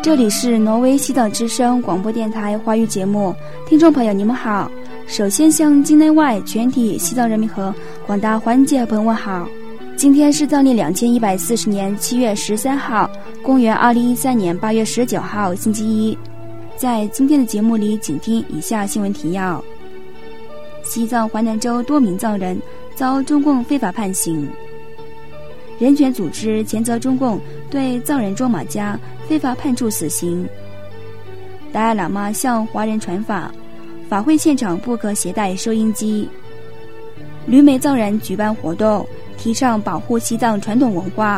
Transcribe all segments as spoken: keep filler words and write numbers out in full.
这里是挪威西岛之声广播电台华语节目，听众朋友你们好。首先向境内外全体西藏人民和广大环界朋友问好。今天是藏历两千一百四十年七月十三号，公元二零一三年八月十九号，星期一。在今天的节目里，请听以下新闻提要：西藏华南州多名藏人遭中共非法判刑。人权组织谴责中共对藏人卓玛家非法判处死刑。达赖喇嘛向华人传法，法会现场不可携带收音机。旅美藏人举办活动，提倡保护西藏传统文化。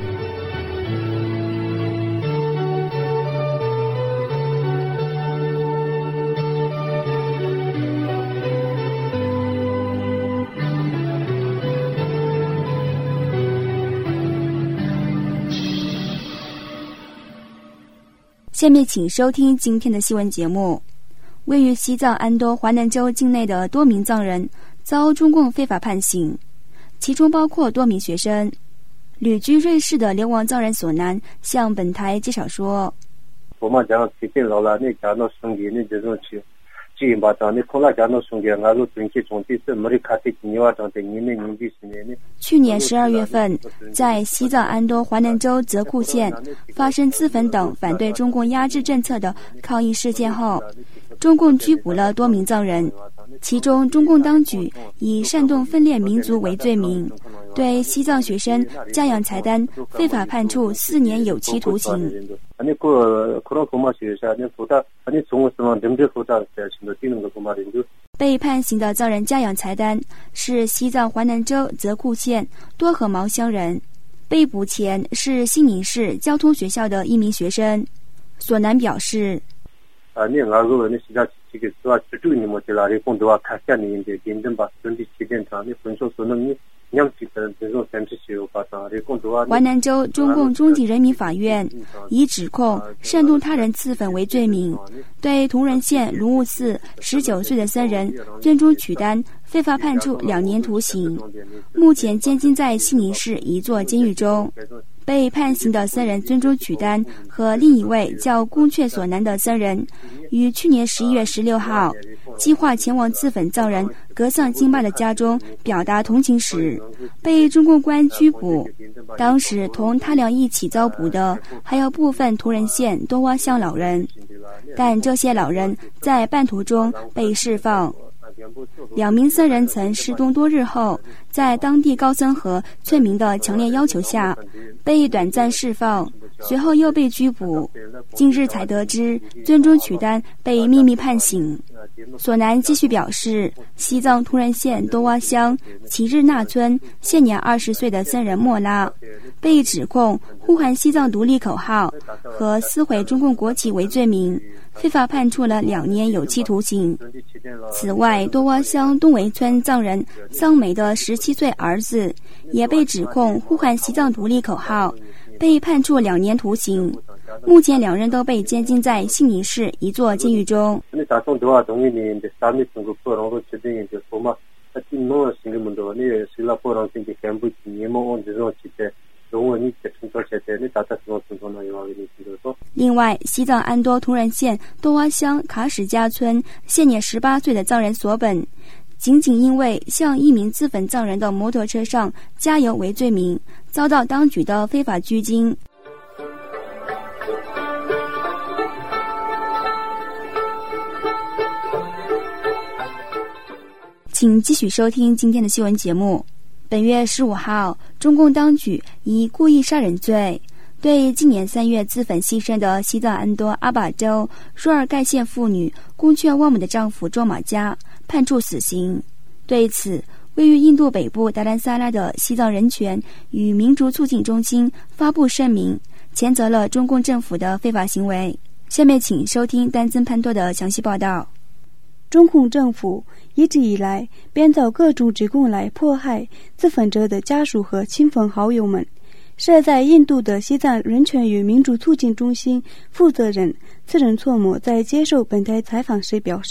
下面请收听今天的新闻节目。位于西藏安多华南州境内的多名藏人遭中共非法判刑，其中包括多名学生。旅居瑞士的流亡藏人索南向本台介绍说， 我们讲提前老了，你讲到生意，你这种去去把当你后来讲到生意，俺都准备从第是没得卡的你话讲的，你那年纪十年呢？ 去年十二月份，在西藏安多华南州泽库县发生自焚等反对中共压制政策的抗议事件后，中共拘捕了多名藏人，其中中共当局以煽动分裂民族为罪名，对西藏学生嘉阳才丹非法判处四年有期徒刑。被判刑的藏人嘉阳才丹是西藏华南州泽库县多河毛乡人，被捕前是西宁市交通学校的一名学生。索南表示， 啊，你俺个你现在这个说这对你们这哪里工作啊，看下你的认真把身体七点长，你分手说能你两几个这种三十九把上的工作啊。 华南州中共中级人民法院以指控煽动他人自焚为罪名，对同仁县卢务寺十九岁的僧人尊珠曲丹非法判处两年徒刑，目前监禁在西宁市一座监狱中。被判刑的僧人尊珠曲丹和另一位叫宫阙索南的僧人，于去年十一月十六号计划前往自焚藏人格桑金巴的家中表达同情时，被中共官拘捕。当时同他俩一起遭捕的还有部分图仁县多洼乡老人，但这些老人在半途中被释放。两名僧人曾失踪多日后，在当地高僧和村民的强烈要求下被短暂释放，随后又被拘捕。近日才得知尊珠曲丹被秘密判刑。索南继续表示，西藏图仁县多洼乡齐日纳村现年二十岁的僧人莫拉被指控呼喊西藏独立口号和撕毁中共国旗为罪名，非法判处了两年有期徒刑。此外，多洼乡东围村藏人桑梅的十七岁儿子也被指控呼喊西藏独立口号，被判处两年徒刑。目前两人都被监禁在西宁市一座监狱中。另外，西藏安多图仁县多洼乡卡史家村现年十八岁的藏人索本，仅仅因为向一名自焚藏人的摩托车上加油为罪名，遭到当局的非法拘禁。请继续收听今天的新闻节目。本月十五号，中共当局以故意杀人罪对今年三月自焚牺牲的西藏安多阿坝州若尔盖县妇女宫阙旺姆的丈夫卓玛家判处死刑。对此，位于印度北部达兰萨拉的西藏人权与民族促进中心发布声明，谴责了中共政府的非法行为。下面请收听丹增潘多的详细报道。 中共政府一直以来编造各种指控来迫害自焚者的家属和亲朋好友们。设在印度的西藏人权与民主促进中心负责人次仁措姆在接受本台采访时表示，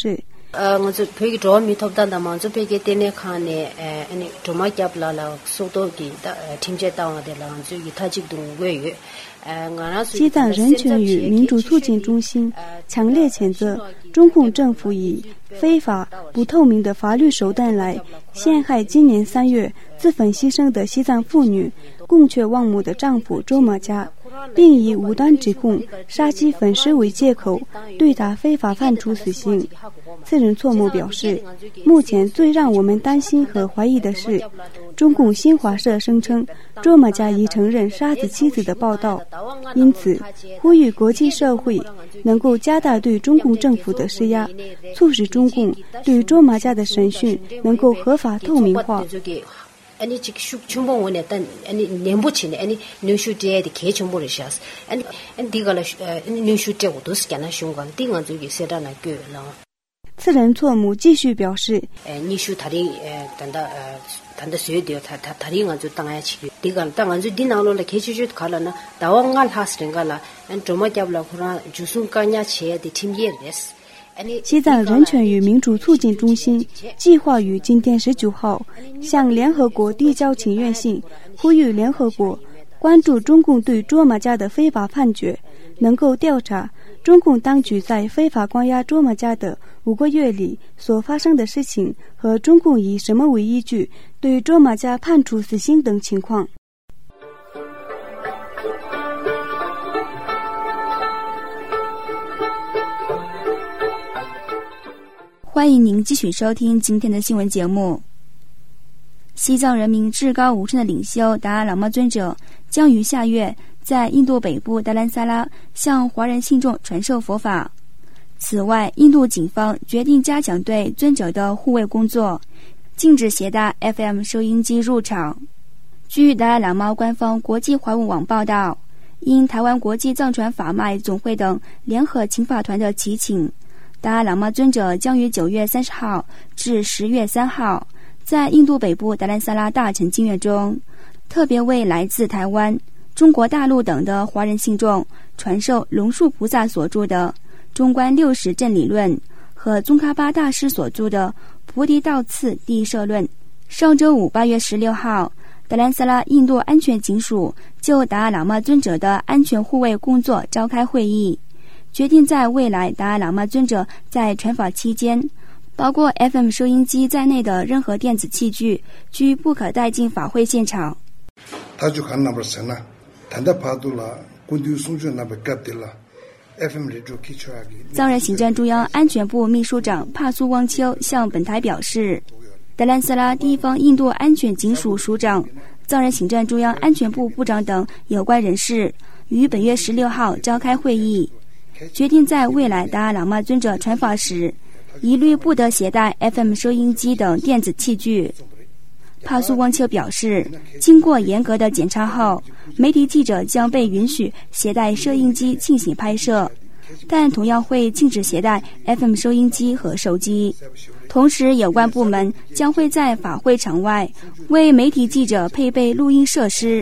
呃，我就配个做米头蛋的嘛，就配个点点看呢，呃，你做嘛夹不啦啦，速度给的，呃，听见到我的啦，就给他激动越越。 西藏人权与民主促进中心强烈谴责中共政府以非法不透明的法律手段来陷害今年三月自焚牺牲的西藏妇女贡却旺姆的丈夫周玛嘉，并以无端指控杀鸡焚尸为借口对他非法判处死刑。次仁措姆表示，目前最让我们担心和怀疑的是中共新华社声称周玛嘉已承认杀死妻子的报道，因此呼吁国际社会能够加大对中共政府的施压，促使中共对周玛嘉的审讯能够合法透明化。 아니 지금 충분 원했던 아니 년부치네 아니 뉴슈제의 개정보를 샤스 아니 아니 디가라 뉴슈제고 도스잖아 슝관 띵은 저기 세다나 교라 次仁措姆继续表示， 呃，你说他的呃，等到呃，谈的水的，他他他的俺就当然去，这个当俺就电脑了，开始就看了呢，到我俺哈是人家了，俺怎么叫不了，可能就算干伢切的听也的是。 西藏人权与民主促进中心计划于今天十九号向联合国递交请愿信，呼吁联合国关注中共对卓玛嘉的非法判决，能够调查中共当局在非法关押卓玛嘉的五个月里所发生的事情和中共以什么为依据对卓玛嘉判处死刑等情况。 欢迎您继续收听今天的新闻节目。西藏人民至高无上的领袖达赖喇嘛尊者将于下月在印度北部达兰萨拉向华人信众传授佛法。此外，印度警方决定加强对尊者的护卫工作，禁止携带 F M 收音机入场。据达赖喇嘛官方国际华文网报道，因台湾国际藏传法脉总会等联合请法团的祈请，达赖喇嘛尊者将于九月三十号至十月三号在印度北部达兰萨拉大乘经院中，特别为来自台湾、中国大陆等的华人信众传授龙树菩萨所著的《中观六十正理论》和宗喀巴大师所著的《菩提道次第摄论》。上周五八月十六号，达兰萨拉印度安全警署就达赖喇嘛尊者的安全护卫工作召开会议，决定在未来达赖喇嘛尊者在传法期间，包括 F M 收音机在内的任何电子器具均不可带进法会现场。藏人行政中央安全部秘书长帕苏汪丘向本台表示，达兰萨拉地方印度安全警署署长、藏人行政中央安全部部长等有关人士于本月十六号召开会议，决定在未来达赖喇嘛尊者传法时，一律不得携带 F M 收音机等电子器具。帕苏汪丘表示，经过严格的检查后，媒体记者将被允许携带摄影机进行拍摄，但同样会禁止携带 F M 收音机和手机。同时，有关部门将会在法会场外为媒体记者配备录音设施。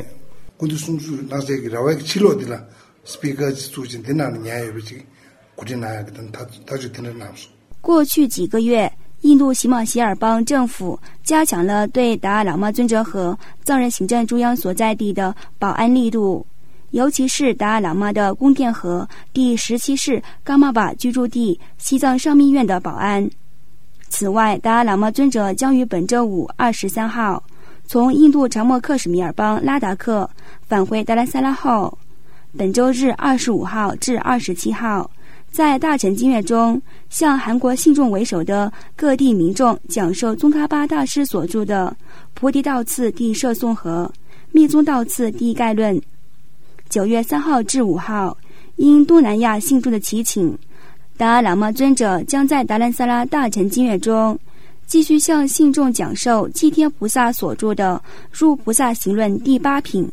过去几个月，印度喜马偕尔邦政府加强了对达赖喇嘛尊者和藏人行政中央所在地的保安力度，尤其是达赖喇嘛的宫殿和第十七世噶玛巴居住地西藏上密院的保安。此外，达赖喇嘛尊者将于本周五二十三号从印度长莫克什米尔邦拉达克返回达兰萨拉后，本周日二十五号至二十七号在大乘经院中向韩国信众为首的各地民众讲授宗喀巴大师所著的《菩提道次第摄颂》和《密宗道次第概论》。九月三号至五号，因东南亚信众的祈请，达赖喇嘛尊者将在达兰萨拉大乘经院中继续向信众讲授祭天菩萨所著的《入菩萨行论》第八品。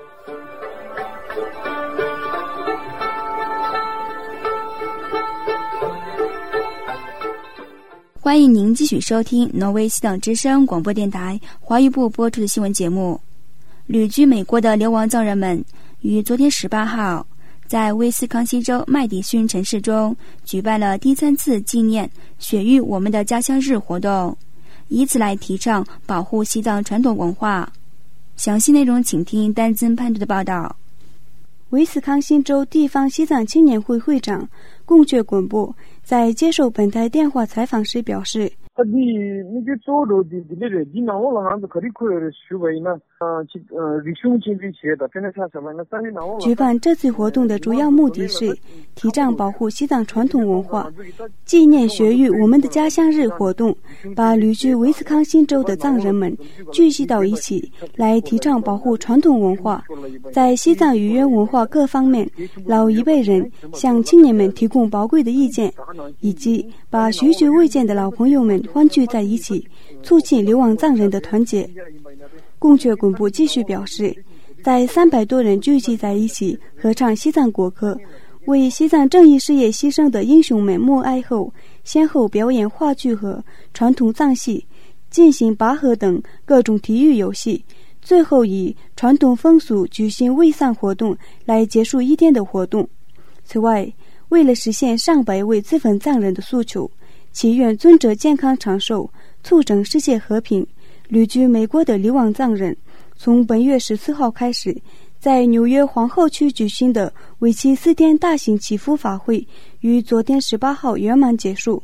欢迎您继续收听挪威西藏之声广播电台华语部播出的新闻节目。旅居美国的流亡藏人们于昨天十八号在威斯康星州麦迪逊城市中举办了第三次纪念雪域我们的家乡日活动，以此来提倡保护西藏传统文化。详细内容请听丹增潘读的报道。 威斯康星州地方西藏青年会会长贡觉滚布在接受本台电话采访时表示，举办这次活动的主要目的是提倡保护西藏传统文化，纪念学育我们的家乡日活动，把旅居威斯康星州的藏人们聚集到一起，来提倡保护传统文化。在西藏语言文化各方面，老一辈人向青年们提供宝贵的意见，以及把许久未见的老朋友们欢聚在一起，促进流亡藏人的团结。贡觉滚布继续表示，在三百多人聚集在一起合唱西藏国歌，为西藏正义事业牺牲的英雄们默哀后，先后表演话剧和传统藏戏，进行拔河等各种体育游戏，最后以传统风俗举行慰丧活动来结束一天的活动。此外，为了实现上百位自焚藏人的诉求，祈愿尊者健康长寿，促成世界和平，旅居美国的流亡藏人从本月十四号开始，在纽约皇后区举行的为期四天大型祈福法会于昨天十八号圆满结束。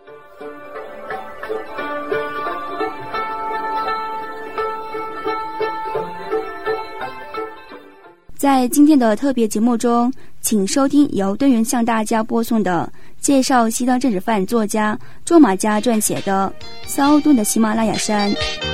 在今天的特别节目中，请收听由敦元向大家播送的介绍西藏政治犯作家卓玛嘉撰写的《骚动的喜马拉雅山》。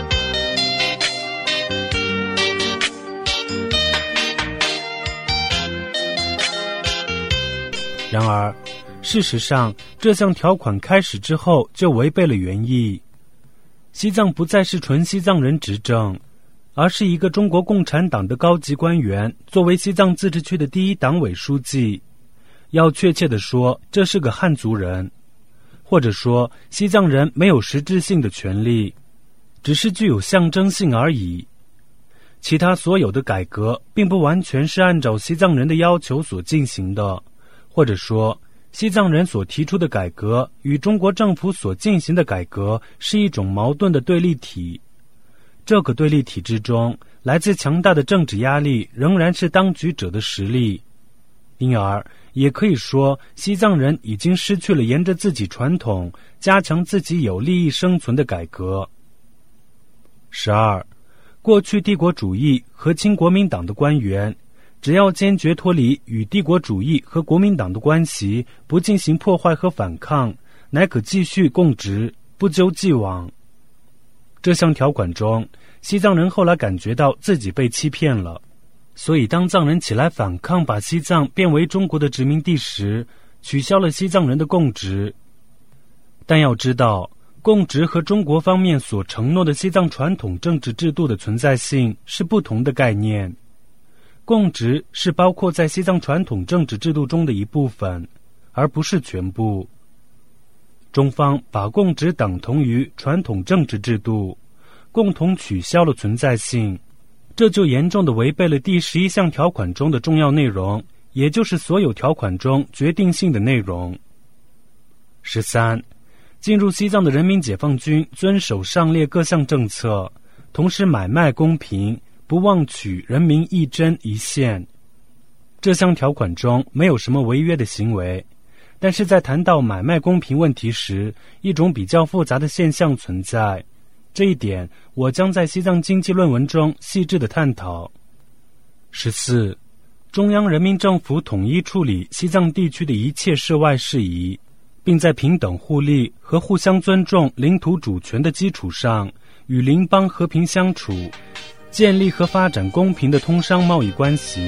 然而，事实上，这项条款开始之后就违背了原意。西藏不再是纯西藏人执政，而是一个中国共产党的高级官员作为西藏自治区的第一党委书记。要确切地说，这是个汉族人，或者说西藏人没有实质性的权利，只是具有象征性而已。其他所有的改革并不完全是按照西藏人的要求所进行的，或者说西藏人所提出的改革与中国政府所进行的改革是一种矛盾的对立体。这个对立体之中，来自强大的政治压力仍然是当局者的实力，因而也可以说西藏人已经失去了沿着自己传统加强自己有利益生存的改革。十二，过去帝国主义和亲国民党的官员，只要坚决脱离与帝国主义和国民党的关系，不进行破坏和反抗，乃可继续供职，不究既往。这项条款中，西藏人后来感觉到自己被欺骗了，所以当藏人起来反抗，把西藏变为中国的殖民地时，取消了西藏人的供职。但要知道，供职和中国方面所承诺的西藏传统政治制度的存在性是不同的概念。供职是包括在西藏传统政治制度中的一部分，而不是全部。中方把供职等同于传统政治制度，共同取消了存在性，这就严重地违背了第十一项条款中的重要内容，也就是所有条款中决定性的内容。十三，进入西藏的人民解放军遵守上列各项政策，同时买卖公平，不妄取人民一针一线。这项条款中没有什么违约的行为，但是在谈到买卖公平问题时，一种比较复杂的现象存在，这一点我将在西藏经济论文中细致的探讨。十四，中央人民政府统一处理西藏地区的一切涉外事宜，并在平等互利和互相尊重领土主权的基础上，与邻邦和平相处，建立和发展公平的通商贸易关系。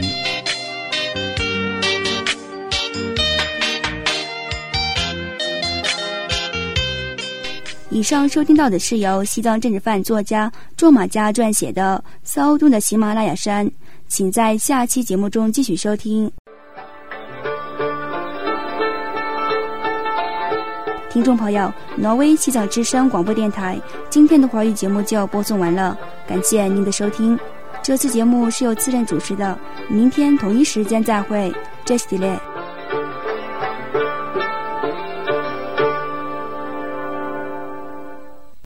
以上收听到的是由西藏政治犯作家卓玛嘉撰写的《骚动的喜马拉雅山》，请在下期节目中继续收听。听众朋友，挪威西藏之声广播电台今天的华语节目就播送完了，感谢您的收听。这次节目是由次任主持的，明天同一时间再会， 这是的嘞。